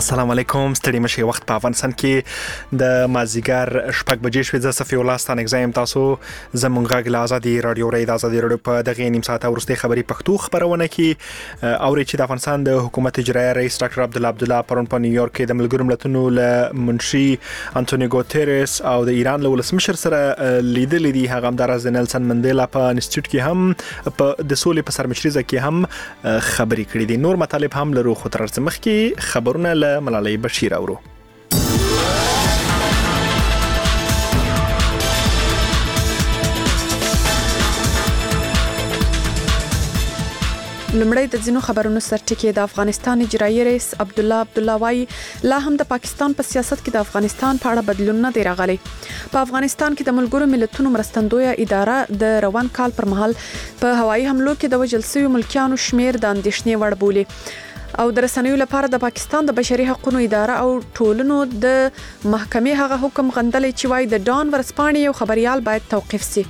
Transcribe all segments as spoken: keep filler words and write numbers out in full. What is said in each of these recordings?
السلام علیکم. ستړي مشه وخت په افغانستان کې د مازیګر شپږ بجې شوې. زه صفي الله ستان اگزایم تاسو زمونږ غږ له آزادي رادیو ری د آزادي رادیو په دغه نیم ساعت ورسته خبري پښتو خبرونه کې اوري چې د افغانستان د حکومت اجرایي رئیس ډاکټر عبد الله عبدالله پرون په نیویارک کې د ملګرو ملتونو له منشي انټونی ګوتيريس او د ایران له ولسمشر سره لیدل دي. هغه هم د نلسن منډیلا په انسټیټیوټ کې هم په د سولې په سرمشريزه کې هم خبري کړې دي. نور مطالب هم لرو خو تر څه مخکې خبرونه له ملالۍ بشیر اورو. لمړی د ځینو خبرونو سرټکی. د افغانستان اجرایي رئیس عبد الله عبدالله وايي لا هم د پاکستان په سیاست کې د افغانستان په اړه بدلون نه دی راغلی. په افغانستان کې د ملګرو ملتونو مرستندویه اداره د روان کال پر مهال په هوایي حملو کې د وژل شویو ملکیانو شمیر د اندېښنې وړ بولي او د رسنیو لپاره د پاکستان د بشري حقوقو اداره او ټولنو د محکمې هغه حکم غندلی چې وايي د ډان ورسپانې یو خبريال باید توقيف شي.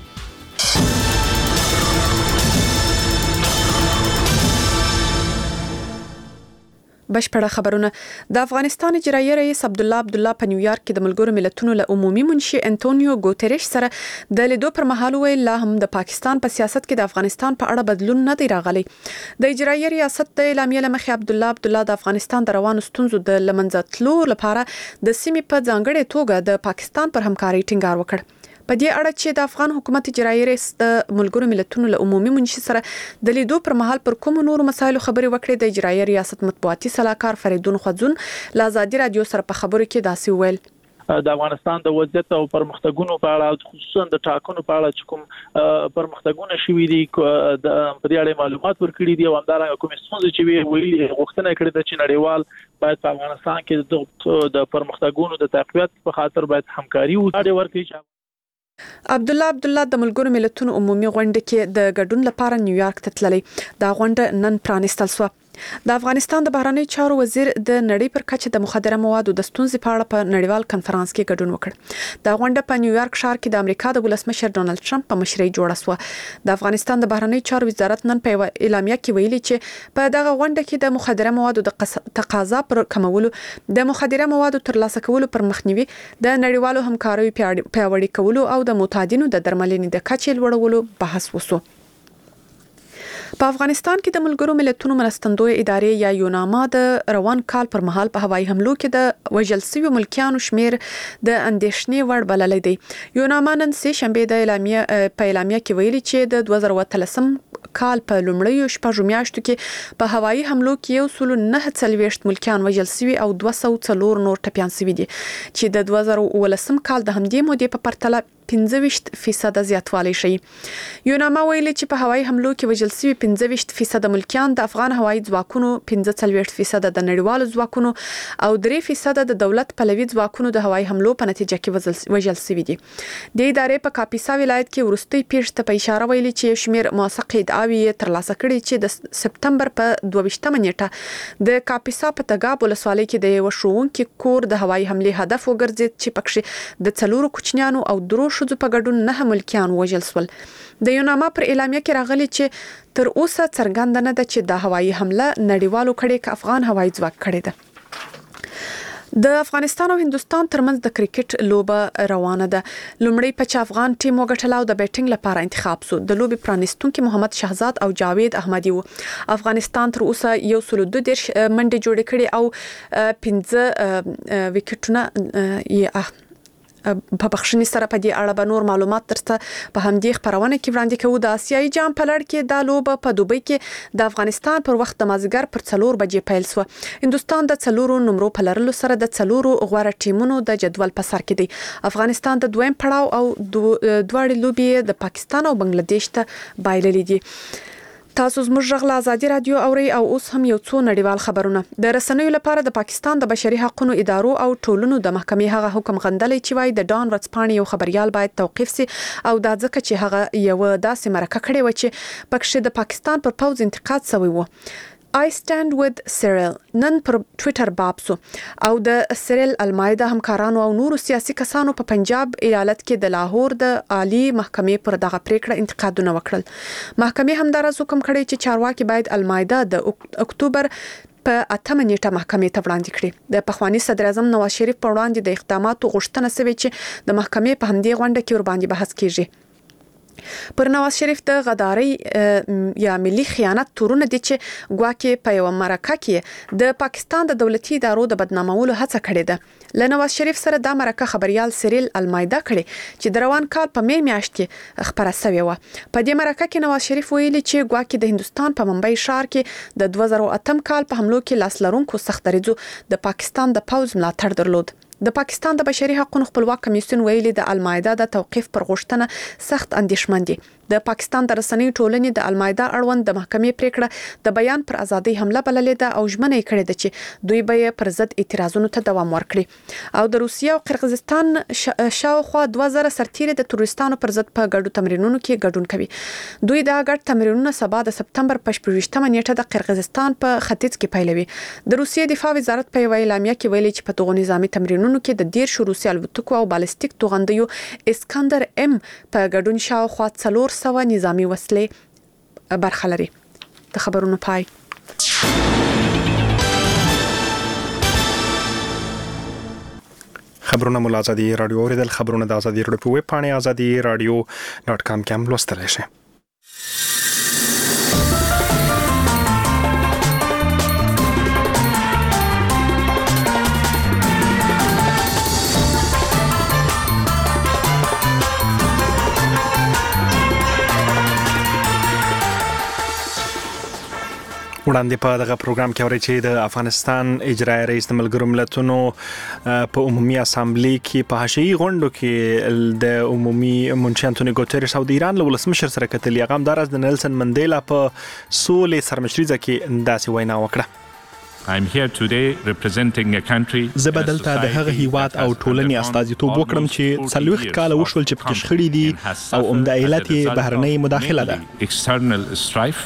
بشپړه خبرونه. د افغانستان اجرایي رئیس عبد الله عبدالله په نیویارک کې د ملګرو ملتونو له عمومي منشي انټونیو ګوتيريس سره د لیدو پر مهال ویل لا هم د پاکستان په سیاست کې د افغانستان په اړه بدلون نه دی راغلی. د اجرایي ریاست د اعلامیې لمخې عبد الله عبدالله د افغانستان د روانو ستونزو د لمنځه تلو لپاره د سیمې په ځانګړې توګه د پاکستان پر همکارۍ ټینګار وکړ. په دې اړه چې د افغان حکومت اجرایي رئیس د ملګرو ملتونو له عمومي منشي سره د لیدو پر مهال پر کوم نور مسایلو خبري وکړې، د اجرایي ریاست مطبوعاتي صلاحکار فریدون خوځون له آزادي رادیو سره په خبرو کې داسې ویل: د افغانستان د وضعیت او پرمختګونو په اړه خصوصا د ټاکنو په اړه چې کوم پرمختګونه شوي دي د په دې اړه معلومات ورکړي دي او همدارنګه کوم ستونزې چې وی ویلي غوښتنه کړې ده چې نړیوال باید په افغانستان کې د پرمختګونو د تقویت په خاطر باید همکاري وکړي. عبد الله عبدالله د ملګرو ملتونو عمومي غونډه کې د ګډون لپاره نیویارک ته تللی. دا غونډه نن پرانیستل شوه. د افغانستان د بهرنی چارو وزیر د نړۍ پر کچه د مخدره موادو د ستونزې په اړه په نړیوال کنفرانس کې ګډون وکړ. دا غونډه په نیویارک ښار کې د امریکا د ولسمشر ډونالد ټرمپ په مشرۍ جوړه شوه. د افغانستان د بهرنی چارو وزارت نن په اعلامیه کې ویلي چې په دغه غونډه کې د مخدره موادو د تقاضا پر کمولو، د مخدره موادو ترلاسه کولو پر مخنیوي، د نړیوالو همکاریو پیاوړي کولو او د معتادینو د درملنې د کچې لوړولو بحث وشو. په افغانستان کې د ملګرو ملتونو مرستندوی ادارې یا یوناما د روان کال پر مهال په هوایي حملو کې د وژل شویو ملکیانو شمیر د اندېښنې وړ بللی دی. یوناما نن سه شنبه د اعلامیه په اعلامیه کې ویلي چې د دوه زره اتلسم کال په لومړیو شپږو میاشتو کې په هوایي حملو کې یو سل نه څلوېښت ملکیان وژل شوي او دوه سوه څلور نور ټپیان شوي دي چې د دوه زره اوولسم کال د همدې مودې په پرتله پنځه ویشت فیصد زیاتوالی شي. یوناما ویلي چې په هوایي حملو کې وژل شوي پنځه ویشت فیصد ملکیان د افغان هوایي ځواکونو، پنځه څلوېښت فیصد د نړیوالو ځواکونو او درې فیصد د دولت پلوي ځواکونو د هوایي حملو په نتیجه کې وژل شوي دي. د ادارې په کاپیسا ولایت کې وروستۍ پیښې ته په اشاره ویلي چې شمیر موثق ادعاوې ترلاسه کړي چې د سپتمبر په دوه ویشتمه نیټه د کاپیسا په تګاب ولسوالۍ کې د یو ښوونکي کور د هوایي حملې هدف وګرځید چې پکې د څلورو کوچنیانو او درو ښځو په ګډون نه ملکیان وژل شول. د یوناما پر اعلامیه کې راغلي چې تر اوسه څرګنده نه ده چې د هوایي حمله نړیوالو کړي که افغان هوایي ځواک کړي ده. د افغانستان او هندستان ترمنځ د کرکټ لوبه روانه ده. لومړی پچ افغان ټیم وګټل او د بیټینګ لپاره انتخاب شو. د لوبې پرانیستونکي محمد شهزاد او جاوید احمدي وو. افغانستان تر اوسه یو سل دوه دیرش منډې جوړې کړې او پنځه وکټونه یې په بخښنې سره په دې اړه به نور معلومات درته په همدې خبرونه کې وړاندې کوو. د آسیایي جام په لړ کې دا لوبه په دوبۍ کې د افغانستان پر وخت د مازدیګر پر څلور بجې پیل شوه. هندستان د څلورو نمرو په لرلو سره د څلورو غوره ټیمونو د جدول په سر کې دی. افغانستان د دویم پړاو او دواړې لوبې د پاکستان او بنگلاديش ته بایللې دي. تاسو زموږ غږ له آزادي رادیو اورئ او اوس هم یو څو نړیوال خبرونه. د رسنیو لپاره د پاکستان د بشري حقوقو ادارو او ټولنو د محکمې هغه حکم غندلی چې وايي د ډان ورځپاڼې یو خبريال باید توقيف شي او دا ځکه چې هغه یو داسې مرکه کړې و چې پکې د پاکستان پر پوز انتقاد شوی و. I stand with Cyril نن پر ټوئیټر باب سو او د سیریل المایده همکارانو او نورو سیاسي کسانو په پنجاب ایالت کې د لاهور د عالی محکمې پر دغه پریکړه انتقادونه وکړل. محکمې همدارس حکم کړی چې چارواکي باید المایده د اکتوبر په اتمه نیټه محکمې ته وړاندې کړې. د پخوانی صدر اعظم نواز شریف پر وړاندې د اقداماتو غوښتنه شوې چې د محکمې په همدې غونډه کې ور باندې بحث کیږي. پر نواز شریف د غداري یا ملي خیانت تورونه دي چې ګواکې په یو مرکه کې د پاکستان د دولتي ادارو د بدنامولو هڅه کړې ده. له نواز شریف سره د مرکه خبريال سیریل المایدا کړي چې د روان کال په مې میاشت کې خبره شوې و. په دې مرکه کې نواز شریف ویلي چې ګواکې د هندستان په ممبئی ښار کې د دوه زره اتم کال په حملو کې لاس لرونکو سخت دریځو د پاکستان د پوز ملاتړ درلود. د پاکستان د بشري حقوقو خپلواک کمیسیون ویلي د المایدا د توقيف پر غوښتنه سخت اندېښمن دي. د پاکستان د رسنۍ ټولنې د المایدا اړوند د محکمې پریکړه د بیان پر ازادي حمله بللې ده او ژمنه یې کړې ده چې دوی به پر ضد اعتراضونو ته دوام ورکړي. او د روسیې او قرغیزستان شاوخوا دوه زره سرتیري د تروریستانو پر ضد په ګډو تمرینونو کې ګډون کوي. دوی دا ګډ تمرینونه سبا د سپتمبر په شپږمه نیټه د قرغیزستان په ختیځ کې پیلوي. د روسیې دفاع وزارت په اعلامیه کې ویلي چې په دغه نظامی تمرینونو کې د ډیر روسي الوتکو او بالستیک توغندیو اسکندر ام په ګډون شاوخوا څلور سوه نظامی وسلې برخه لري. د خبرونو پای. خبرونه مول ازادي رادیو اوریدل. خبرونه د ازادي رادیو په ویب پاڼه ازادي رادیو ډاټ کام کې هم لوستلی شئ. وړاندې په دغه پروګرام کې اوري چې د افغانستان اجرایي رئیس د ملګرو ملتونو په عمومي اسامبلې کې په حاشیه‌ای غونډو کې د عمومي منشي انټونیو ګوتریش او د ایران له ولسمشر سره کتلي. هغه همداراز د نیلسن منډیلا په سولې سرمشريزه کې داسې وینا وکړه. I'm here today representing a country. زه بدلته د هغه هیواد او ټولنې استازیتوب وکړم چې څلوېښت کاله وشول چې پکې شخړې دي او عمده علت یې بهرنۍ مداخله ده. External strife.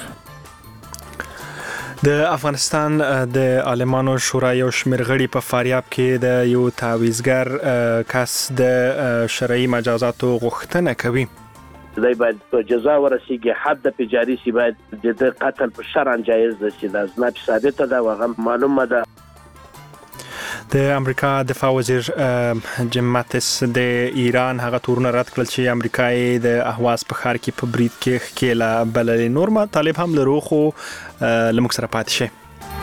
د افغانستان د عالمانو شورا یو شمېر غړي په فاریاب کې د یو تعویضګر کس د شرعي مجازاتو غوښتنه کوي. دای باید په جزا ورسیږي، حد د جاری شي، باید د قتل په شرعاً جایز ده چې د ازناب ثابته ده او هغه معلومه ده. د امریکا دفاع وزیر جیم ماتس د ایران هغه تورونه رد کړل چې امریکا یې د اهواز په ښار کې په برید کې ښکېله بللې. نور مطالب هم لرو خو له موږ سره پاتې شئ.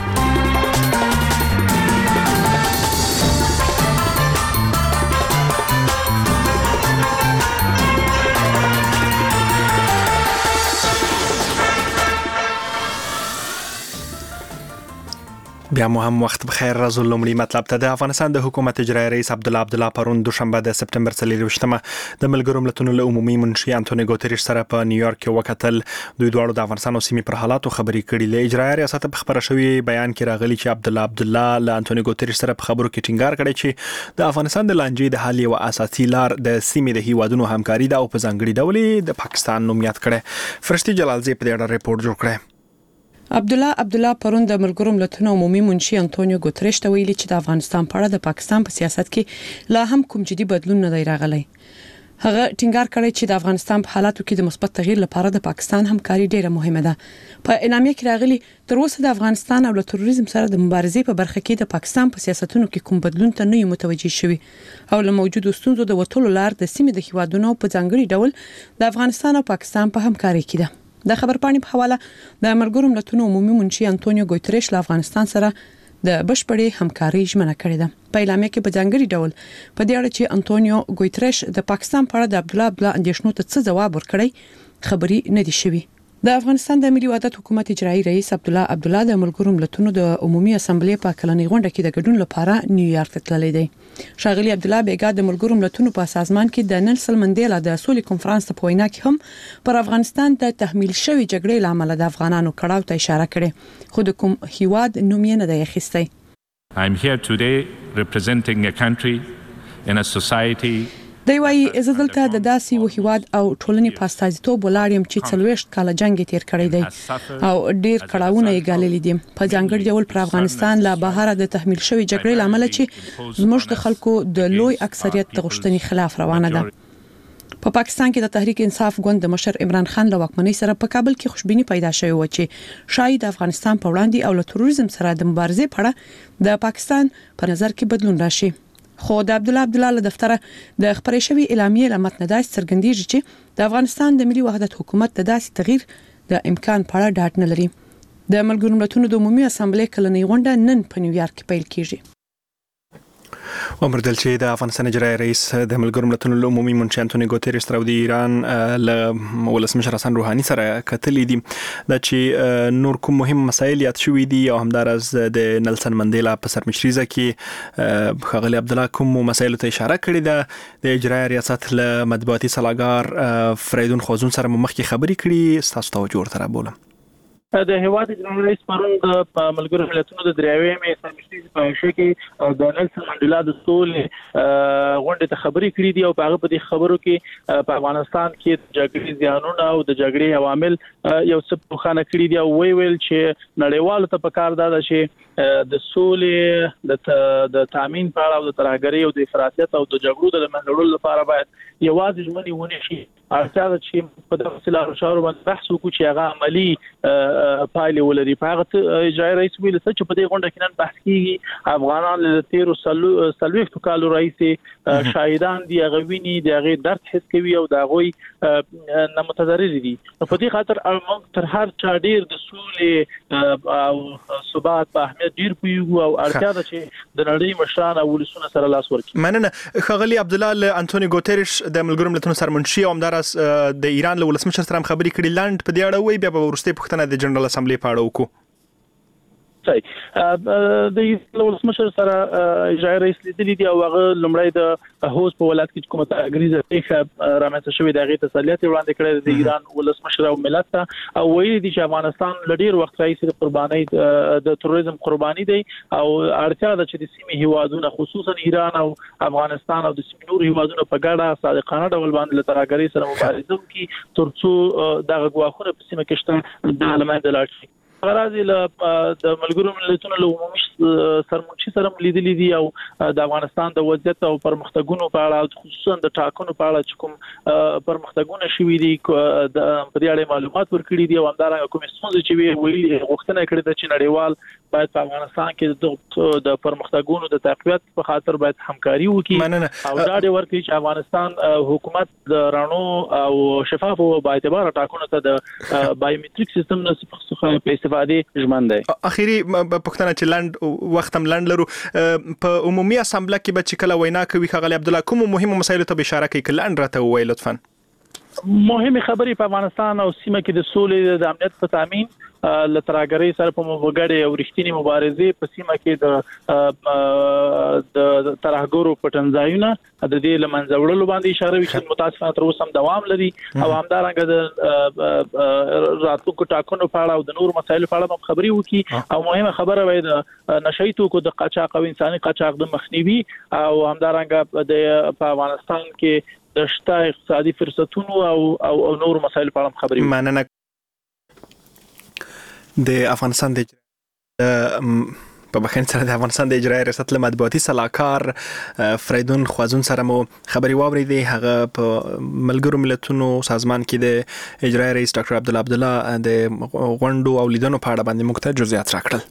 بیا مو هم وخت بخیر. راځو لومړی مطلب ته. د افغانستان د حکومت اجرایي رئیس عبدالله عبدالله پرون دوشنبه د سپتمبر څلېرویشتمه د ملګرو ملتونو له عمومي منشي انټونیو ګوتریش سره په نیویارک کې وکتل. دوی دواړو د افغانستان او سیمې پر حالاتو خبرې کړې. له اجرایي ریاست په خبره شوی بیان کې راغلي چې عبدالله عبدالله له انټونیو ګوتریش سره په خبرو کې ټینګار کړی چې د افغانستان د لانجې د حل یو اساسي لار د سیمې د هیوادونو همکاري ده او په ځانګړي ډول د پاکستان نوم یاد کړی. فرشتي جلالزی په دې اړه ریپورت جوړ کړی. عبدالله عبدالله پرون د ملګرو ملتونو عمومي منشي انټونیو ګوتریش ته ویلي چې د افغانستان په اړه د پاکستان په سیاست کې لا هم کوم جدي بدلون نه دی راغلی. هغه ټینګار کړی چې د افغانستان په حالاتو کې د مثبت تغییر لپاره د پاکستان همکاري ډیره مهمه ده. په اعلامیه کې راغلي تر اوسه د افغانستان او له تروریزم سره د مبارزې په برخه کې د پاکستان په سیاستونو کې کوم بدلون ته نه یو متوجي شوی او له موجودو ستونزو د وټولو لار د سیمې د هیوادونو په ځانګړي ډول د افغانستان او پاکستان په همکاري کې ده. د خبر پاڼې په حواله د ملګرو ملتونو عمومي منشي انټونیو ګوتریش له افغانستان سره د بشپړې همکاري ژمنه کړې ده. په اعلامیه کې په ځانګړي ډول په دې اړه چې انټونیو ګوتریش د پاکستان په اړه د عبدالله عبدالله اندېښنو ته څه ځواب ورکړی خبري نه دي شوي. د افغانستان د ملي وحدت حکومت اجرایي رئیس عبدالله عبدالله د ملګرو ملتونو د عمومي اسامبلې په کلنۍ غونډه کې د ګډون لپاره نیویارک ته تللی دی. ښاغلي عبدالله بیګا د ملګرو ملتونو په سازمان کې د نیلسن منډیلا د سولې کنفرانس په وینا کې هم پر افغانستان د تحمیل شوی جګړې لامل د افغانانو کړهو ته اشاره کړې خو د کوم هیواد نوم یې نه دی اخیستی. I'm here today representing a country in a society. دی وايي زه دلته د داسې یو هیواد او ټولنې په استازیتوب ولاړ یم چې څلوېښت کاله جنګ تیر کړی دی او ډیر کړهونه یې ګاللي دي. په ځانګړي ډول پر افغانستان له بهره د تحمیل شوی جګړې لامل چې زموږ د خلکو د لوی اکثریت د غوښتنې خلاف روانه ده. په پا پاکستان کې د تحریک انصاف ګوند د مشر عمران خان له واکمنۍ سره په کابل کې خوشبيني پیدا شوې و چې شاید د افغانستان په وړاندې او له تروریزم سره د مبارزې په اړه د پاکستان په نظر کې بدلون راشي. خو د عبد الله عبد الله له دفتره د خبرې شوی اعلامیې لمت نه داس څرګندېږي چې د افغانستان د ملي وحدت حکومت د داسې تغییر د امکان په اړه ډاډ نه لري. د ملګرو ملتونو د عمومي اسامبلې کلنۍ غونډه نن په نیویارک کې پیل کیږي. ومردل چې د افغانستان اجرایي رئیس د ملګرو ملتونو عمومي منشي انټونی ګوتریس تر د ایران له ولسمشر حسن روحاني سره کتلې دي د چې نور کوم مهم مسایل یاد شوي دي او همدارس د نلسن منډیلا په سرمشريزه کې خغلی عبد الله کوم مسایل ته اشاره کړې ده. د اجرایي ریاست له مطبوعاتي سلاکار فریدون خوازون سره مخکې خبرې کړې. تاسو توجه ورته بولم. د هیواد جمهور رئیس پرون د ملګرو ملتونو د دریاوې سرمشريزه په شو کې د نلسن منډیلا د سولې غونډې ته خبرې کړې دي او په هغه په دې خبرو کې په افغانستان کې د جګړې زیانونه او د جګړې عوامل یو څه په خانه کړی دي او وی ویل چې نړیوالو ته پکار ده چې د سولې د د تامین په اړه او د ترهګرۍ او د افراطیت او د جګړو د منځلو لپاره باید یوازې ژمنې ونه شي. اړتیا ده چې په دغه سلسله شاور باندې بحث وکړو چې هغه عملی پایلې ولري. په هغه اجرایي رئیس ویل چې په دې غونډه کې نن بحث کیږي افغانان له تیرو سلويخت کالو رئیس شاهدان دي هغه ویني د هغه درد حس کوي او د هغه نه متضرر دي. په دې خاطر موږ تر هر چا ډیر د سولې او ثبات په اهمیت ډیر پویو او اړتیا ده چې د نړۍ مشران او ولسونه سره لاس ورکړي. مننه. خغلی عبد الله انټونی ګوتریش د ملګرو ملتونو سرمنشي او همدارس د ایران له ولسمشر سره خبرې کړې لاند په دې اړه وی بیا په ورسته پښتنه د جنرال اسمبلی په اړه وکړو. صحیح. د ولسمشر سره اجرایي رئیس لیدلې دي او هغه لمړی د هوس په ولایت کې کومه تغریزه پیښه رامنځته شوې د هغه تسلیت وړاندې کړې د ایران ولسمشر او ملت ته او ویلي دي چې افغانستان لډیر وخت راځي د قربانۍ د تروریزم قرباني دی او اړتیا ده چې د سیمې هیوادونو خصوصا ایران او افغانستان او د سیمې نور هیوادونو په ګډه صادقانه ډول باندې له ترهګرۍ سره مبارزه وکړي ترڅو دغه غواخونه په سیمه کې شته د علامه دلار شي. غراضی له د ملګرو ملتونو له عمومي سرمنشي سره لیدلې دي او د افغانستان د وضعیت او پرمختګونو په اړه خصوصا د ټاکنو په اړه چې کوم پرمختګونه شوي دي د په دې اړه معلومات ورکړي دي او همدارنګه کوم څه چې ویلي غوښتنه کړې ده چې نړیوال باید په افغانستان کې د پرمختګونو د تقویت په خاطر باید همکاري وکړي او دا د ورکړي چې افغانستان حکومت د رانو او شفاف او با اعتبار ټاکنو ته د بایومټریک سیستم څخه په استفاده ژمن دی. اخیری پښتنه چې لاند وخت هم لاند لرو په عمومي اسامبله کې به چې کله وینا کوي خغلی عبد الله کوم مهمه مسایل ته اشاره کوي کله لاند راته وای لطفا. مهمه خبرې په افغانستان او سیمه کې د سولې د امنیت په تامین له ترهګرۍ سره په مبارزه او رښتینی مبارزه په سیمه کې د د ترهګرو پټنځایونه د دې لمنځه وړلو باندې اشاره وکړي چې متاسفانه تر اوسه هم دوام لري او همدارنګه د راتلونکو ټاکنو په اړه او د نور مسایلو په اړه خبرې وکړي او مهمه خبره وای د نشئی توکو د قاچاق او انساني قاچاق د مخنیوي او همدارنګه د په افغانستان کې د شته اقتصادي فرصتونو او او نور مسایلو په اړه خبرې. مننه. د افغانستان د په بخښنې سره د افغانستان د اجرایي ریاست له مطبوعاتي سلاکار فریدون خوازون سره مو خبري واوریدې. هغه په ملګرو ملتونو سازمان کې د اجرایي رئیس ډاکټر عبد الله عبد الله د غونډو او لیدنو په اړه باندې موږ ته جزئیات راکړل.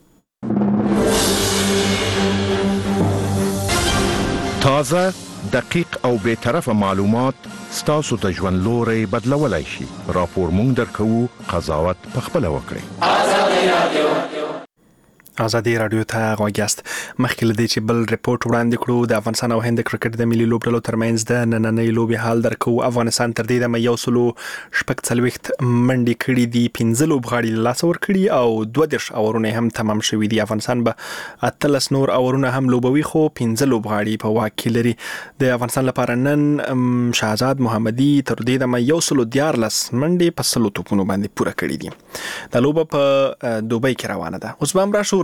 تازه دقیق او به طرفه معلومات ستاسو ته ژوند لوري بدلولای شي. راپور مونږ درکو قضاوت په خپل وکړئ. آزادي رادیو آزادي رادیو ته غوښتل مخکې لدی چې بل ریپورت وړاندې کړو د افغانستان او هند کرکټ د ملي لوبډلو ترمنځ د نننۍ لوبي حال درکو. افغانستان تر دې د یو سلو شپږ څلويخت منډي کړي دي پنځه لوبغاړي لاس ور کړي او دوه دیرش اورونه هم تمام شوي دي. افغانستان به اتلس نور اورونه هم لوبوي خو پنځه لوبغاړي په واک کې لري. د افغانستان لپاره نن شهزاد محمدي تر دې د یو سلو دیارلس منډي په سلو توپونو باندې پوره کړي دي. د لوبه په دوبۍ کې روانه ده. اوس به هم راشو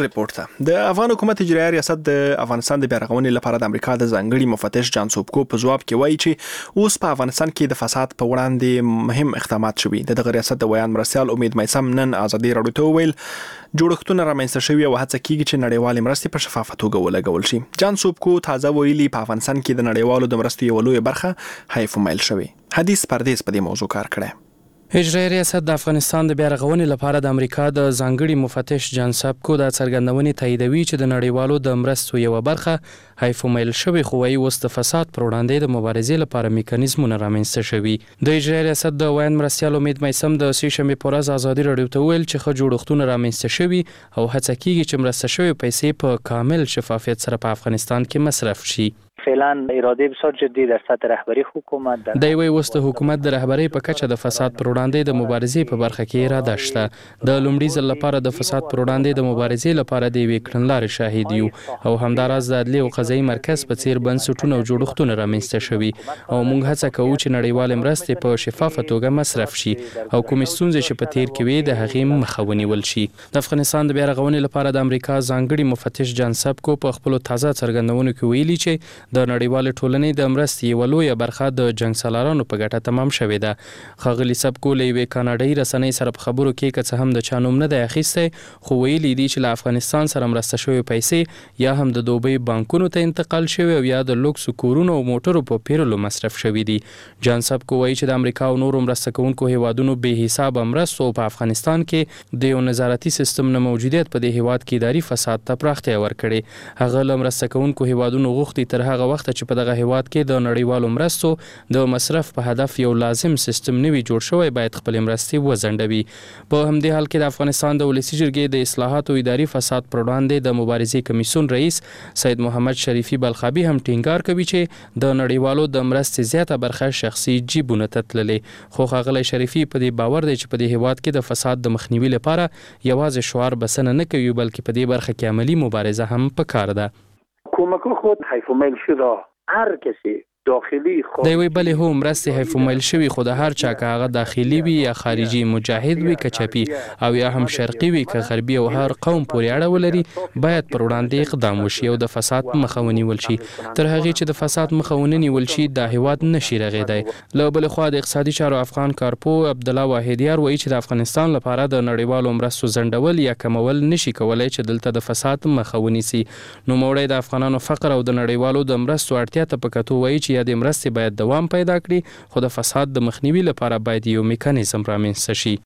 ریپورت ته د افغان حکومت اجرایي ریاست د افغانستان د بیارغونې لپاره د امریکا د ځانګړي مفتش جان سوبکو په ځواب کې وایي چې اوس په افغانستان کې د فساد په وړاندې مهم اقدامات شوي. دغه ریاست د ویان مرستيال امید مېسم نن ازادي راډیو ته ویل جوړښتونه رامنځته شوي او هڅه کیږي چې نړیوال مرستې په شفافه توګه ولګول شي. جان سوبکو تازه ویلي په افغانستان کې د نړیوالو د مرستې یو لوی برخه حیف مایل شوی. حدیث پردیس په دې موضوع کار کړی. اجرایي ریاست د افغانستان د بیارغونې لپاره د امریکا د ځانګړي مفتش جان سوبکو د څرګندونې تاییدوي چې د نړیوالو د مرستو یو برخه حیف مایل شوی، خو وايي اوس د فساد پر وړاندې د مبارزې لپاره میکانیزمونه رامنځته شوي. د اجرایي ریاست د ویان مرستيال امید مېسم د سې شنبې په ورځ ازادي راډیو ته ویل چې ښه جوړښتونه رامنځته شوي او هڅه کیږي چې مرسته شوی پیسې په کامل شفافیت سره په افغانستان کې مصرف شي. فعلا اراده بسیار جدی در سطح رهبری حکومت در د وی وسته حکومت د رهبری په کچه د فساد پر وړاندې د مبارزې په برخه کې اراده شته. د لومړي ځل لپاره د فساد پر وړاندې د مبارزې لپاره د وی کړنلارې شاهد یو او همداراز د عدلي او قضایي مرکز په څیر بنسټونه او جوړښتونه رامنځته شوي او موږ هڅه کوو چې نړیوال مرستې په شفافه توګه مصرف شي او کومې ستونزې چې په تیر کې وي د هغې مخه ونیول شي. د افغانستان د بیارغونې لپاره د امریکا ځانګړي مفتش جان سوبکو په خپل تازه څرګندونو کې ویلي چې د نړیوال ټولنې د مرستې یو لوی برخه د جنگ سالارانو په ګټه تمام شوې ده. خغلی سوبکو له وی کاناډایي رسنۍ سره په خبرو کې که هم د چانوم نه دی اخیسته، خو ویلي دی چې له افغانستان سره مرسته شوی پیسې یا هم د دوبۍ بانکونو ته انتقال شوی او یا د لوکس کورونو او موټرو په پیرلو مصرف شوی دي. جان سوبکو وایي چې د امریکا او نورو مرسته کوونکو هیوادونو به حساب مرستو په افغانستان کې د یو نظارتي سیستم نه موجودیت په دې هیواد کې اداري فساد ته پراختیا ورکړي. هغه له مرسته کوونکو هیوادونو غوښتي تر هغه وخت چې په دغه هیواد کې د نړیوالو مرستو د مصرف په هدف یو لازم سیستم نوي جوړ شوی باید خپل مرستې وزندوي. په همدې حال کې د افغانستان د ولسی جرګې د اصلاحات او اداري فساد پر وړاندې د مبارزې کمیسیون رئیس سید محمد شریفي بلخابي هم ټینګار کوي چې د نړیوالو د مرستې زیاته برخه شخصي جیبونه ته تللې. خو ښاغلی شریفي په دې باور دی چې په دې هیواد کې د فساد د مخنیوي لپاره یوازې شعار بسنه نه کوي بلکې په دې برخه کې عملی مبارزه هم پکار ده. حکومت خود حیف مایل شده هر کسی داخلی خود د وی بلې هم مرستې حیف مایل شوی خو د هر چا که هغه داخلي وي یا خارجي مجاهد وي که چپی او یا هم شرقي وي که غربي او هر قوم پورې اړه ولري باید پر وړاندې اقدام وشي او د فساد مخه ونیول شي. تر هغه چې د فساد مخه ونیول شي دا هیواد نشي رغیدای. له بل خوا د اقتصادي چارو افغان کارپو عبدالله واحدیار وایي چې د افغانستان لپاره د نړیوالو مرستو ځنډول یا کمول نشي کولای چې دلته د فساد مخه ونیسي. نو موړی د افغانانو فقر او د نړیوالو د مرستو اړتیا ته په کتو وایي چې یا د مرستې باید دوام پیدا کړي خو د فساد د مخنیوي لپاره باید یو میکانیزم رامنځته شي.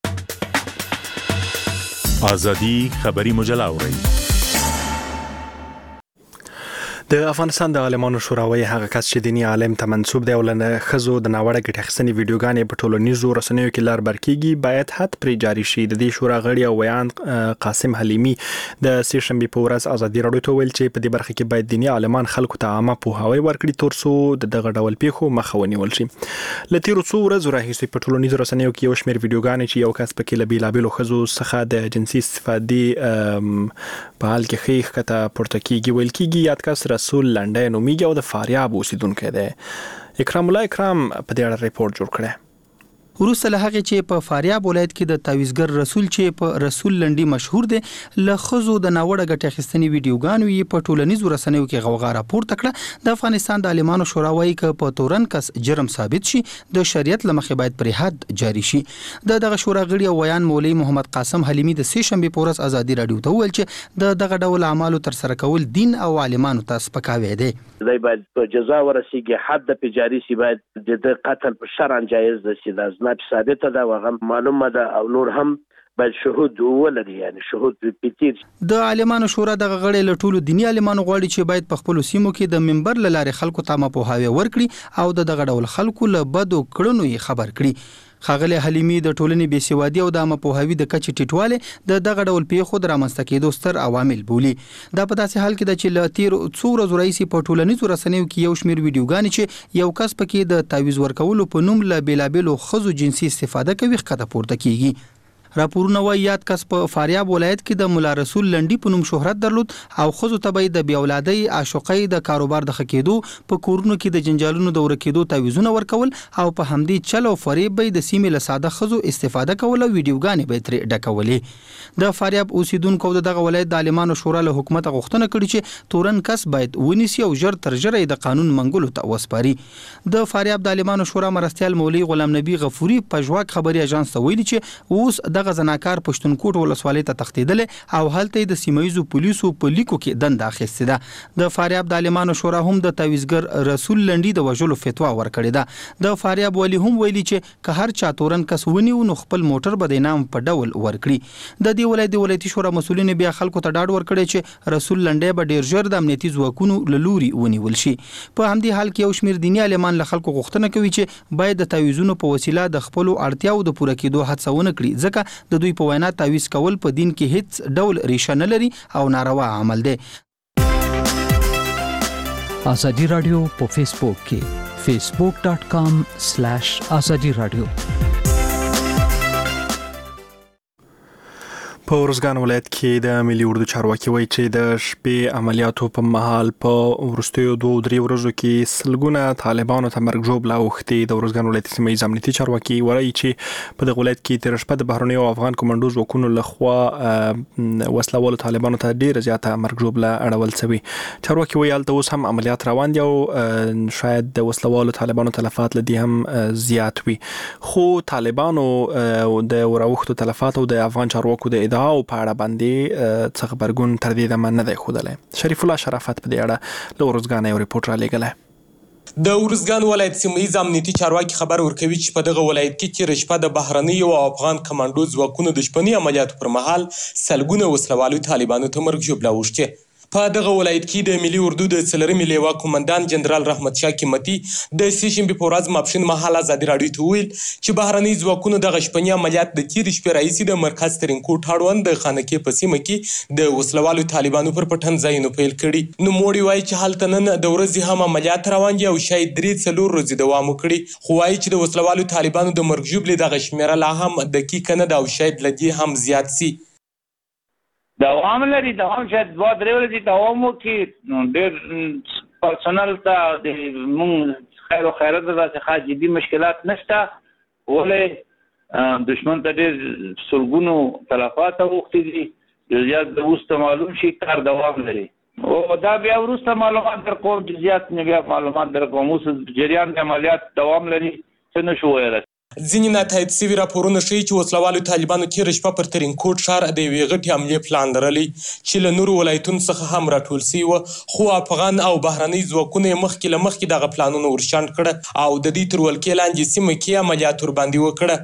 ازادي خبري مجله اورئ. د افغانستان د عالمانو شوراوي هغه کس چې دینی عالم ته منسوب دی ولنه خزو د ناوړه ګټه اخیستنې ویډیوګانې په ټولنیزو رسنیو کې لار برکیږي باید حد پرې جاری شي. د دې شورا غړي او ویان قاسم حلیمی د سې شنبې په ورځ ازادي راډیو ته ویل چې په دې برخه کې باید دینی عالمان خلکو ته عامه پوهاوی ورکړي ترڅو د دغه ډول پیښو مخه ونیول شي. لته تیرو څو ورځې راهیسې په ټولنیزو رسنیو کې یو شمېر ویډیوګانې چې یو کس پکې له بیلابیلو خزو څخه د جنسي استفادې په حال کې خېخ کته پورته کیږي. ویل کیږي یاد کس رسول لنډه نومیږي او د فاریاب اوسیدونکی دی. اکرام الله اکرام په دې اړه ریپورت جوړ کړی. وروسته له هغه چې په فاریاب ولایت کې د تعویزګر رسول چې په رسول لنډي مشهور دی له خزو د ناوړه ګټه اخیستنې ویډیوګانو یې په ټولنیزو رسنیو کې غوغا راپورته کړه. د افغانستان د عالمانو شورا وايي چې په تورن کس جرم ثابت شي د شریعت له مخې باید پرې حد جاری شي. د دغه شورا غړي او ویان مولوي محمد قاسم حلیمی د سې شنبې په ورځ ازادي راډیو ته ویل چې د دغه ډول اعمالو تر سره کول دین او عالمانو ته سپکاوی دی. دای باید په جزا ورسیږي حد په جاری شي باید د قتل په شرعاً جایز ده چې د زنا ثابته ده او معلومه ده او نور هم باید شهود ولري یعنی شهود پیټیر. د عالمانو شورا دغه غړي له ټولو دینی عالمانو غواړي چې باید په خپل سیمو کې د منبر لاره خلکو ته مپوهاوی ورکړي او د دغه ډول خلکو له بدو کړنو یې خبر کړي. خاغلی حلیمی د ټولنې بیسوادي او د مپوهاوی د کچې ټیټواله د دغه ډول پیښو د رامنځته کېدو ستر عوامل بولي. دا په داسې حال کې د چې له تیر څو ورځې راهیسې په ټولنیزو رسنیو کې یو شمېر ویډیوګانې چې یو کس پکې د تعویض ورکولو په نوم له بیلابیلو ښځو جنسي استفاده کوي ښکته پورته کیږي. راپورونه وايي یاد کس په فاریاب ولایت کې د مولا رسول لنډي په نوم شهرت درلود او خزو ته به د بیا اولادۍ عاشقۍ د کاروبار د خکېدو په کورونو کې د جنجالونو د ورکېدو تعویضونه ورکول او په همدې چل او فریب به د سیمې له ساده خزو استفاده کول او ویډیوګانې به ترې ډکولې د فاریاب اوسیدونکو د دغه ولایت د عالمانو شورا له حکومت غوښتنه کړې چې تورن کس باید ونیسي او ژر تر ژره د قانون منګولو ته وسپاري د فاریاب د عالمانو شورا مرستیال مولوي غلام نبی غفوري په ژواک خبري اژانس ته ویلي چې اوس دغه زناکار پښتونخوا ولسوالۍ ته تښتیدل او هلته د سیمایزو پولیسو په لیکو کې دند اخیسته ده د فاریاب د عالمانو شورا هم د تعویزګر رسول لنډي د وژلو فتوا ورکړې ده د فاریاب ولی هم ویلي چې که هر چا تورن کس ونیو نو خپل موټر به د نام په ډول ورکړي د دې ولایت د ولایتي شورا مسولین بیا خلکو ته ډاډ ورکړي چې رسول لنډي به ډیر ژر د امنیتي ځواکونو له لوري ونیول شي په همدې حال کې یو شمیر دیني عالمان له خلکو غوښتنه کوي چې باید د تعویزونو په وسیله د خپل اړتیاو د پوره کېدو هڅونه کړي ځکه د دوی په وینا تعویز کول په دین کې هیڅ ډول ریشه نه لري او ناروا عمل دی. ازادي رادیو په فیسبوک کې facebook dot com slash azadi radio په ورزګان ولایت کې د ملي اردو چارواکي وایي چې د شپې عملیاتو په مهال په وروستیو دوه درې ورځو کې سلګونه طالبانو ته مرګ ژوبله اوښتې. د ورزګان ولایت سیمه امنیتي چارواکي وایي چې په دغه ولایت کې تیر شپه د بهرنیو افغان کمانډو ځواکونو لخوا وسلوالو طالبانو ته ډیره زیاته مرګ ژوبله اړول شوې. چارواکي وایي هلته اوس هم عملیات روان دي او شاید د وسلوالو طالبانو تلفات لدی هم زیات وي، خو طالبانو د وراوښتو تلفات او د افغان چارواکو د او په اړه باندې څه خبرګون تر دې دمه نه دی ښودلی. شریف الله شرافت په دې اړه له ورزګانه یو ریپورټ رالیږلی. د ورزګان ولایت سیمه امنیتي چارواکي خبر ورکوي چې په دغه ولایت کې تیر شپه د بهرنیو او افغان کمانډو ځواکونو د شپني عملیاتو پر مهال سلګونه وسلوالو طالبانو ته مرګ ژوبله اوښتې. په دغه ولایت کې د ملي اردو د څلورمې لیوا قومندان جنرال رحمت شاه قیمتي د سې شنبې په ورځ ماپښین مهال ازادي راډیو ته وویل چې بهرني ځواکونو دغه شپني عملیات د تېرې شپې راهیسې د مرکز ترینکوټ اړوند د خانکې په سیمه کې د وسلوالو طالبانو پر پټن ځایونو پیل کړي. نوموړي وایي چې هلته نن د ورځې هم عملیات روان دي او شاید درې څلور ورځې دوام وکړي، خو وایي چې د وسلوالو طالبانو د مرګ ژوبلې دغه شمېره لا هم دقیقه نه ده او شاید له دې هم زیات سي. دوام لري، دوام شاید دوه درې ورځې دوام وکړي. ډېر پرسنل ته د مونږ خیر او خیرات داسې ښه جدي مشکلات نشته، ولې دشمن ته ډېر سلګونو تلفات اوښتي دي. جزئیات د وروسته معلوم شي، کار دوام لري او دا بیا وروسته معلومات درکوم، جزئیات نه بیا معلومات درکوم. اوس جریان د عملیات دوام لري، څه نه شو ویلی. ځینې ناتایید سوي راپورونه ښیي چې وسلوالو طالبانو تېره شپه پر ترینکوټ ښار د یوې غټې حملې پلان لرلی چې له نورو ولایتونو څخه هم راټول سوي وه، خو افغان او بهرني ځواکونه یې مخکې له مخکې دغه پلانونه ورشنډ کړه او د دوی تر ولکې لاندې سیمه کې عملیات ورباندې وکړه.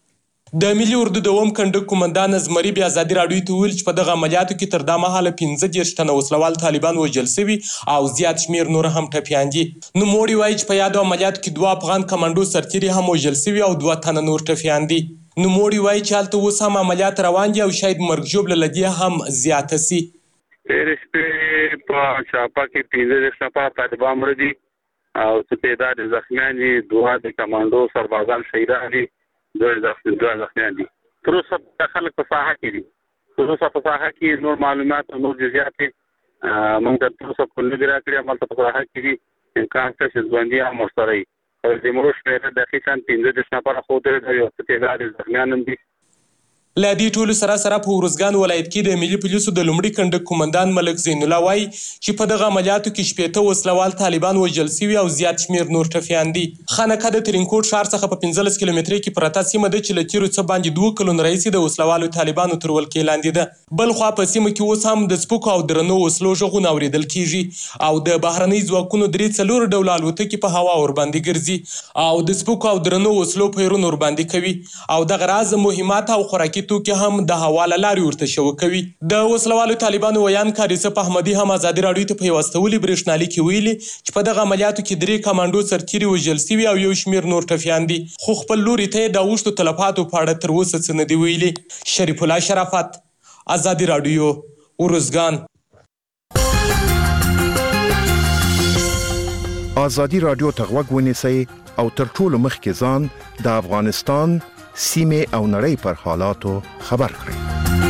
د ملي اردو دوم کنډک قومندان زمري بیا ازادي راډیو ته وویل چې په دغه عملیاتو کې تر دا مهاله پنځه دېرش تنه وسلوال طالبان وژل سوي او زیات شمېر نور هم ټپیان دي. نوموړي وایي چې په یادو عملیاتو کې دوه افغان کمانډو سرتیري هم وژل سوي او دوه تنه نور ټپیان دي. نوموړي وایي چې هلته اوس هم عملیات روان دي او شاید مرګ ژوبله له دې هم زیاته سي. تېرې شپې په شاپه کې پنځه دېرش نفره طالبان مړه دي او څه تعداد زخمیان دي، دوه د کمانډو سربازان شهیدان دي، دوه زخمیان دي. تر اوسه خلک په ساحه کې دي، تر اوسه په ساحه کې نور معلومات او نور جزئیات موږ ته تر اوسه په نه دي راکړي. همالته په ساحه کې دي، امکان شته چې ژوندي هم ورسره وي. د مړو شمېره دقیقاً پنځه دېرش نفره ښودلی دی، یو څه تعداد زخمیان هم دي. له دې ټولو سره سره په ورزګان ولایت کې د ملي پولیسو د لومړي کنډک قومندان ملک زین الله وایي چې په دغه عملیاتو کې شپېته وسلوال طالبان وژل سوي او زیات شمېر نور ټپیان دي. خانکه د ترینکوټ ښار څخه په پنځلس کیلومترۍ کې پرته سیمه ده چې له تېرو څه باندې دوه کلونو راهیسې د وسلوالو طالبانو تر ولکې لاندې ده. بل خوا په سیمه کې اوس هم د سپکو او درنو وسلو غږونه اورېدل کېږي او د بهرني ځواکونو درې څلور ډوله الوتکې په هوا ورباندې ګرځي او د سپکو او درنو وسلو پیرونه ورباندې کوي او دغه راز مهمات او خوراکي توکي هم د حواله لارې ورته شوه کوي. د وسلوالو طالبانو ویان کاریسف احمدي هم ازادي راډیو ته په یو استولي برېښنالیک کې ویلي چې په دغه عملیاتو کې درې کمانډو سرتیري وژل سوي او یو شمېر نور ټپیان دي، خو خپل لوري ته یې د اوښتو تلفاتو په اړه تر اوسه څه نه دي ویلي. شریف الله شرافت، ازادي راډیو، ورزګان. ازادي راډیو ته غوږ ونیسئ او تر ټولو مخکې ځان د افغانستان سیمه او نړۍ پر حالاتو خبر کړي.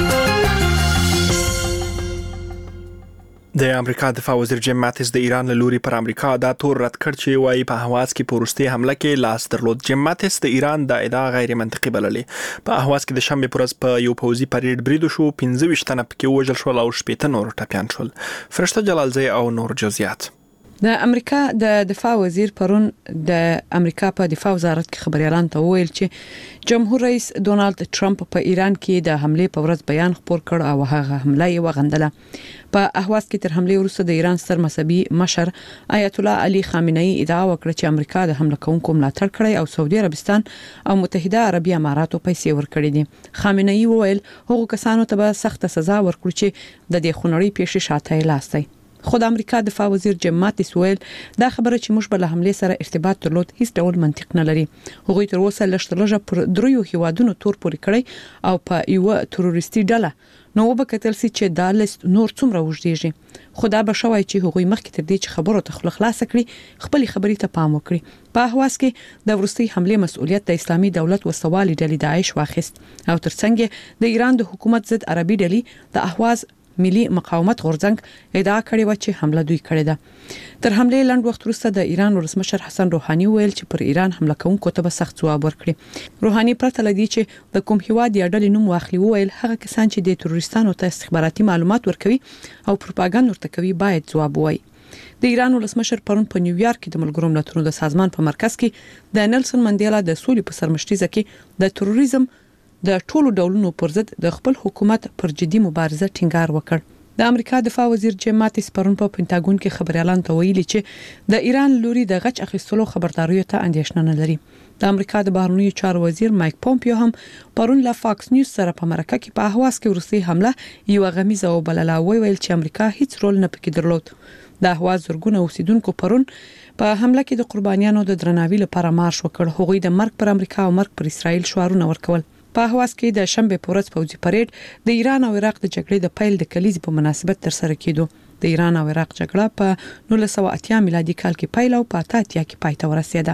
د امریکا دفاع وزیر جیم ماتیس د ایران له لوري پر امریکا دا تور رد کړ چې وايي په اهواز کې پورستي حمله کې لاس درلود. جیم ماتیس د ایران د ادعا غیر منطقي بللې. په اهواز کې د شنبه پر ورځ په یو پوزي پریډ بریدو شو، پنځه ویشت تنه پکې وژل شول او شپږ نور ټپيان شول. فرشته جلالزی او نور جزئیات. د امریکا د دفاع وزیر پرون د امریکا په دفاع وزارت کې خبريالان ته وویل چې جمهور رئیس ډونالد ټرمپ په ایران کې د حمله په ورځ بیان خپور کړ او هغه حمله یې وغندله. په اهواز کې تر حمله وروسته د ایران ستر مذهبي مشر آیت الله علي خامنه‌ای ادعا وکړه چې امریکا د حمله کوونکو ملاتړ کړی او سعودي عربستان او متحده عربي اماراتو پیسې ورکړي دي. خامنه‌ای وویل هغو کسانو ته به سخت سزا ورکړي چې د دې خونړۍ پیښې شاته لاس دی. خو د امریکا دفاع وزیر جیم ماتیس ویل دا خبره چې موږ به له حمله سره ارتباط درلود هیڅ ډول منطق نه لري. هغوی تر اوسه لږ پر دریو هیوادونو تور پورې کړی او په یو تروریستي ډله نو وبکتل سي چې دا لیست نور څومره وژديږي. خدا به شوای چې هغوی مخکې تر دې چې خبرو ته خلک خلاص کړي خپل خبرې ته پام وکړي. په اهواز کې د ورستي حمله مسؤلیت د اسلامي دولت وسوالي ډلې داعش واخیست او ترڅنګ د ایران د حکومت ضد عربي ډلې د اهواز ملي مقاومت غورځنګ ادعا کړې و چې حمله دوی کړې ده. تر حمله لاند وخت وروسته د ایران ولسمشر حسن روحاني ویل چې پر ایران حمله کوونکو ته به سخت ځواب ورکړي. روحاني پرته لدی چې د کوم هیواد یا ډلې نوم واخلي ویل هغه کسان چې د تروریستانو ته استخباراتي معلومات ورکوي او پروپاګاندا ورته کوي باید ځواب وایي. د ایران ولسمشر پرون په نیویارک کې د ملګرو ملتونو د سازمان په مرکز کې د نیلسن منډیلا د سولې په سرمشتیزه کې د تروریزم د ټولو ډولونو پر ضد د خپل حکومت پر جدي مبارزه ټینګار وکړ. د امریکا دفاع وزیر جیم ماتیس پرون په پینټاګون کې خبريالان ته ویلي چې د ایران لوري د غچ اخیستلو خبرداري ته اندېښنه نه لري. د امریکا د بهرنیو چارو وزیر مایک پومپیو هم پرون له فاکس نیوز سره په مرکه کې په اهواز کې ورسي حمله یو غمیزه او بللا ویل چې امریکا هیڅ رول نه پکې درلود. د اهواز زرګونه اوسیدونکو پرون په حمله کې د قربانیانو د درناوي لپاره مارش وکړ. هغوی د مرګ پر امریکا او مرګ پر اسرائیل شعارونه ورکول. په اهواز کې د شنبه په ورځ پوځي پریډ د ایران او عراق د جګړې د پیل د کلیزې په مناسبت تر سره کېدو. د ایران او عراق جګړه په نولس سوه اتیا میلادي کال کې پیل او په اتیا کې پای ته ورسېده.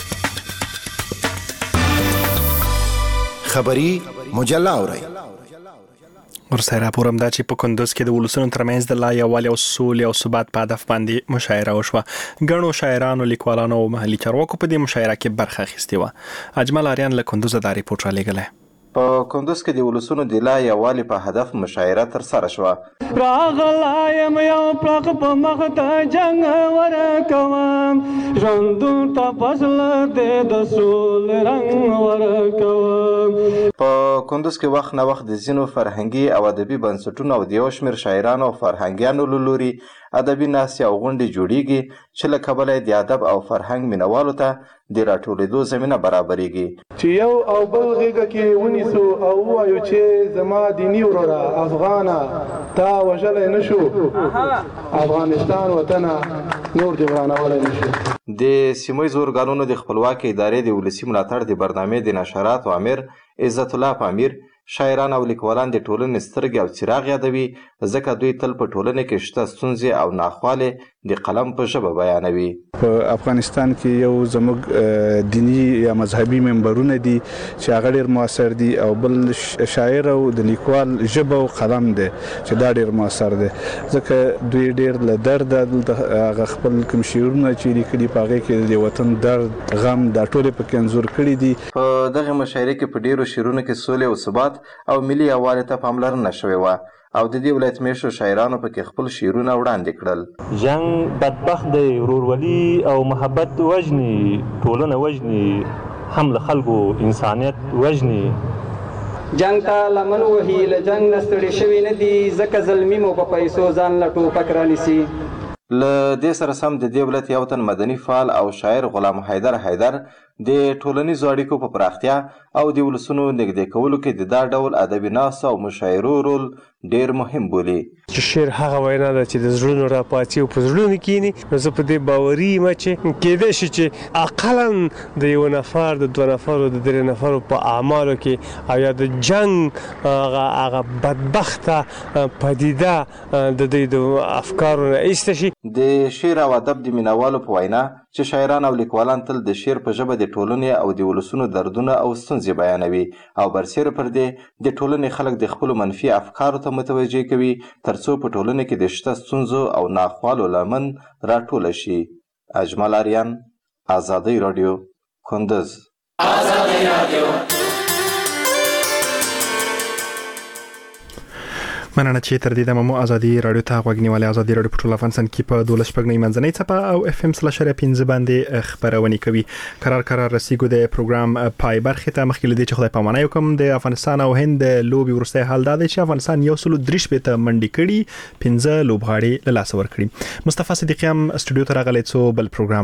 خبری مجله اورئ. ورسره راپورم دا چې په کندوز کې د ولسونو ترمنځ د لا یووالي او سولې او ثبات په هدف باندې مشاعره وشوه. ګڼو شاعرانو، لیکوالانو او محلي چارواکو په دې مشاعره کې برخه اخیستې وه. اجمل آریان له کندوز دا ریپورت را لېږلی. په کندوز کې د ولسونو د لا یووالي په هدف مشاعره تر سره شوه. راغلایم یو پرخ په مخ ته جنگ ورکوم ژوندون ته فصل دې د سولې رنګ ورکوم. په کندوز کې وخت نه وخت د ځینو فرهنګي او ادبي بنسټونو او د یو شمېر شاعرانو او فرهنګیانو له لوري ادبي ناستې او غونډې جوړیږي چې له کبله د ادب او فرهنګ مینوالو ته د راټولېدو زمینه برابرېږي. چې یو او بل غېږه کې ونیسو او ووایو چې زما دیني وروره افغانه تا وژلی نه شو، افغانستان وطنه نور دې ورانولی نه شو. د سیمهیزو ارګانونو د خپلواکې ادارې د ولسي ملاتړ د برنامې د نشراتو امیر عزت الله پامیر شاعران او لیکوالان د ټولنې سترګې او څراغ یادوي، ځکه دوی تل په ټولنه کې شته ستونزې او ناخوالې د قلم په ژبه بیانوي. په افغانستان کې یو زموږ دینی یا مذهبي منبرونه دي چې هغه ډېر موثر دي، او بل شاعر او د لیکوال ژبه او قلم دی چې دا ډېر موثر دی، ځکه دوی ډېر له درده دلته هغه خپل کوم شعرونه چې لیکلي په هغې کې د وطن درد، غم دا ټولې پکې انځور کړي دي. په دغه مشاعرې کې په ډېرو شعرونو کې سولې او ثبات او ملي یووالي ته پاملرنه شوې وه او د دې ولایت میشتو شاعرانو پکې خپل شعرونه وړاندې کړل. جنګ بدبخت دی، ورورولي او محبت وژني، ټولنه وژني، هم له خلکو انسانیت وژني. جنگ ته لمن وهي، له جنګ نه ستړي شوي نه دي، ځکه زلمي مو په پیسو ځان له ټوپک رانیسي. له دې سره سم د دې ولایت یو تن مدني فعال او شاعر غلام حیدر حیدر د ټولنیزو اړیکو په پراختیا او د ولسونو نږدې کولو کې د دا ډول ادبي ناستو او مشاعرو رول ډېر مهم بولي. چې شعر هغه وینا ده چې د زړونو راپاڅي او په زړونو کښېني، نو زه په دې باوري یم چې کېدای شي چې اقلا د یو نفر، د دوه نفرو، د درې نفرو په اعمالو کې او یا د جنګ هغه هغه بدبخته پدیده د دوی د افکارو نه ایسته شي. د شعر او ادب د مینوالو په وینا چې شاعران او لیکوالان تل د شعر په ژبه د د ټولنې او د ولسونو دردونه او ستونزې بیانوي او برسېره پر دې د ټولنې خلک د خپلو منفي افکارو ته متوجه کوي ترڅو په ټولنه کې د شته ستونزو او ناخوالو لمن راټوله شي. اجمل آریان، آزادی رادیو، کندز. آزادی رادیو. مننه چې تر دې دمه مو آزادی رادیو ته غوږ نیولې. آزادی رادیو په ټول افغانستان کې په دولس شپږ نه منځنۍ څپه او اف ام سلاش پنځه باندې خبرونه کوي. قرار قرار رسیدو د پروګرام پای برخه ته مخکې لدی چې خدای پامانه یو کوم د افغانستان او هند لوبي ورسته حال دا چې افغانستان یو سلو درش په ته منډي کړي پنځه لوبغاړي له لاس ور کړي. مصطفی صدیقی هم استودیو ته راغلی څو بل پروګرام